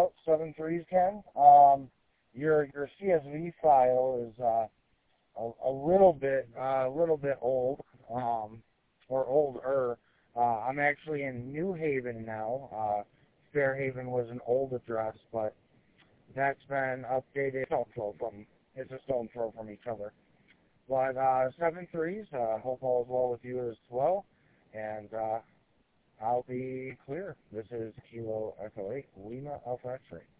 Oh, 7.3s, Ken. Your CSV file is a little bit old, or older. I'm actually in New Haven now. Fairhaven was an old address, but that's been updated. It's a stone throw from each other. But 7.3s. Hope all is well with you as well, and I'll be clear. This is Kilo Echo 8 Lima Alpha X-Ray.